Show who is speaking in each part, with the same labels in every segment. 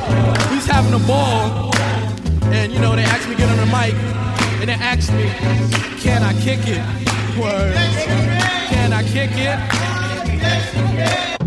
Speaker 1: He's having a ball, and they asked me to get on the mic, and they asked me, can I kick it? Word. Can I kick it?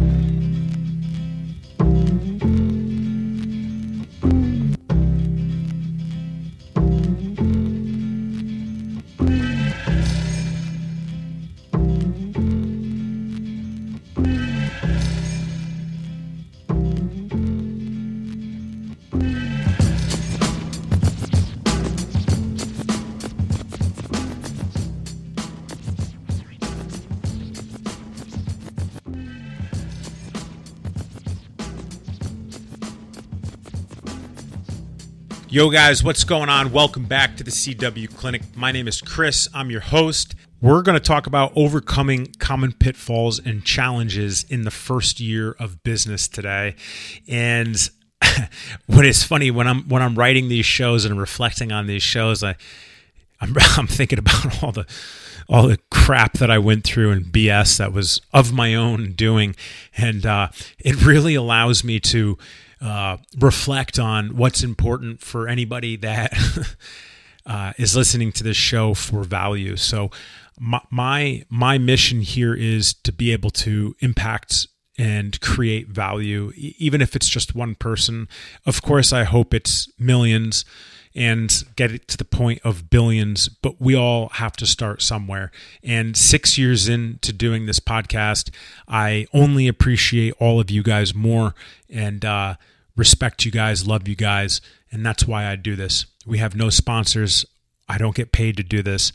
Speaker 2: Yo guys, what's going on? Welcome back to the CW Clinic. My name is Chris. I'm your host. We're going to talk about overcoming common pitfalls and challenges in the first year of business today. And what is funny, when I'm writing these shows and reflecting on these shows, I'm thinking about all the crap that I went through and BS that was of my own doing, and it really allows me to reflect on what's important for anybody that is listening to this show for value. So my mission here is to be able to impact and create value, even if it's just one person. Of course, I hope it's millions and get it to the point of billions, but we all have to start somewhere. And 6 years into doing this podcast, I only appreciate all of you guys more and respect you guys, love you guys, and that's why I do this. We have no sponsors. I don't get paid to do this.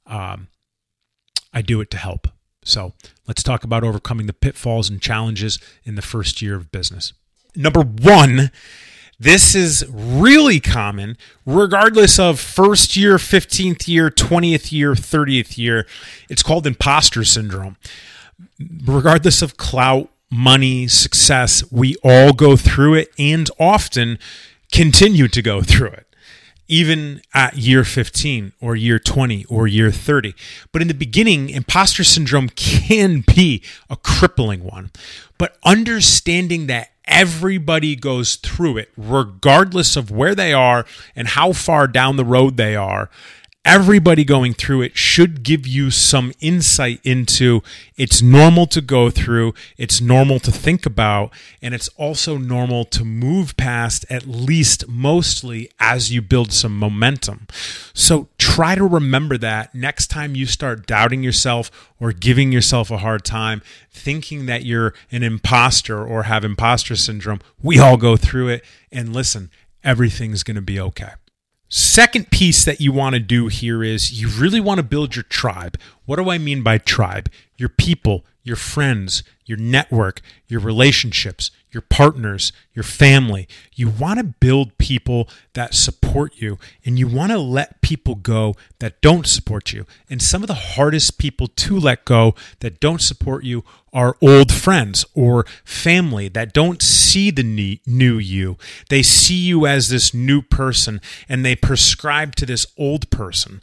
Speaker 2: I do it to help. So let's talk about overcoming the pitfalls and challenges in the first year of business. Number one, this is really common, regardless of first year, 15th year, 20th year, 30th year. It's called imposter syndrome. Regardless of clout, money, success, we all go through it and often continue to go through it, even at year 15 or year 20 or year 30. But in the beginning, imposter syndrome can be a crippling one. But understanding that everybody goes through it, regardless of where they are and how far down the road they are, everybody going through it should give you some insight into it's normal to go through, it's normal to think about, and it's also normal to move past, at least mostly, as you build some momentum. So try to remember that next time you start doubting yourself or giving yourself a hard time, thinking that you're an imposter or have imposter syndrome. We all go through it, and listen, everything's going to be okay. Second piece that you want to do here is you really want to build your tribe. What do I mean by tribe? Your people, your friends, your network, your relationships, your partners, your family. You want to build people that support you, and you want to let people go that don't support you. And some of the hardest people to let go that don't support you are old friends or family that don't see the new you. They see you as this new person, and they prescribe to this old person,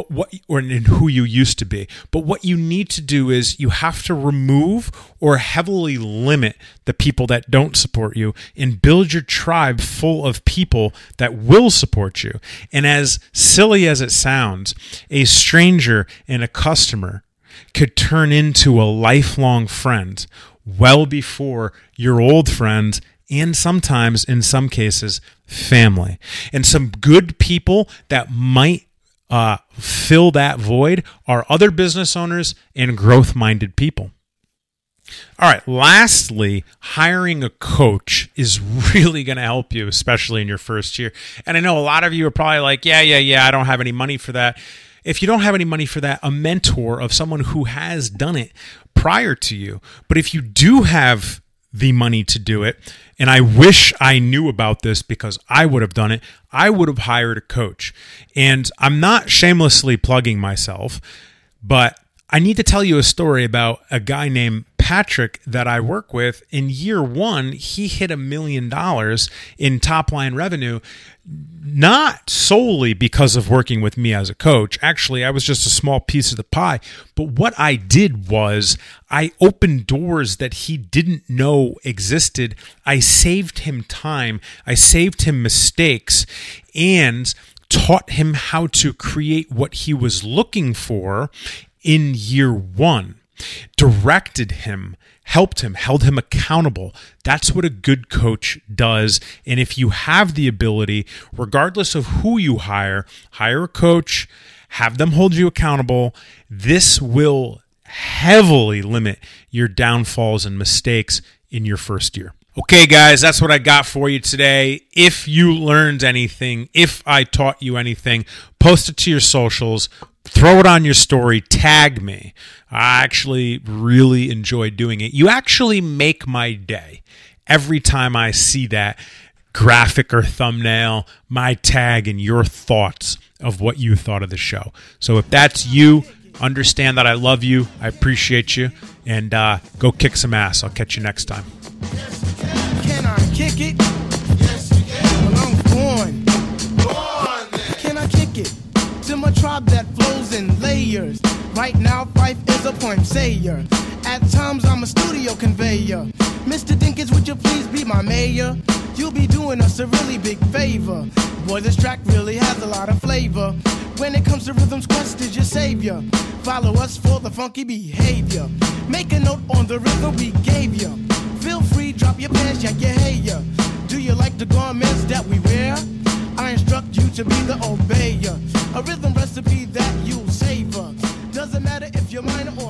Speaker 2: and who you used to be. But what you need to do is you have to remove or heavily limit the people that don't support you and build your tribe full of people that will support you. And as silly as it sounds, a stranger and a customer could turn into a lifelong friend well before your old friend, and sometimes, in some cases, family. And some good people that might fill that void are other business owners and growth-minded people. All right, lastly, hiring a coach is really going to help you, especially in your first year. And I know a lot of you are probably like, yeah, I don't have any money for that. If you don't have any money for that, a mentor of someone who has done it prior to you. But if you do have the money to do it, and I wish I knew about this because I would have done it, I would have hired a coach. And I'm not shamelessly plugging myself, but I need to tell you a story about a guy named Pat Patrick that I work with, in year one, he hit $1 million in top line revenue, not solely because of working with me as a coach. Actually, I was just a small piece of the pie. But what I did was I opened doors that he didn't know existed. I saved him time. I saved him mistakes and taught him how to create what he was looking for in year one. Directed him, helped him, held him accountable. That's what a good coach does. And if you have the ability, regardless of who you hire a coach, have them hold you accountable. This will heavily limit your downfalls and mistakes in your first year. Okay, guys, that's what I got for you today. If you learned anything, if I taught you anything, post it to your socials. Throw it on your story, tag me. I actually really enjoy doing it. You actually make my day every time I see that graphic or thumbnail, my tag, and your thoughts of what you thought of the show. So if that's you, understand that I love you, I appreciate you, and go kick some ass. I'll catch you next time.
Speaker 3: Can I kick it? Yes, you can. Well, I'm born. Can I kick it? To my tribe that flows in layers. Right now, Fife is a point sayer. At times, I'm a studio conveyor. Mr. Dinkins, would you please be my mayor? You'll be doing us a really big favor. Boy, this track really has a lot of flavor. When it comes to rhythms, Quest is your savior. Follow us for the funky behavior. Make a note on the rhythm we gave you. Feel free, drop your pants, yank your hair. Do you like the garments that we wear? I instruct you to be the obeyer. A rhythm recipe that you'll savor. Doesn't matter if you're minor or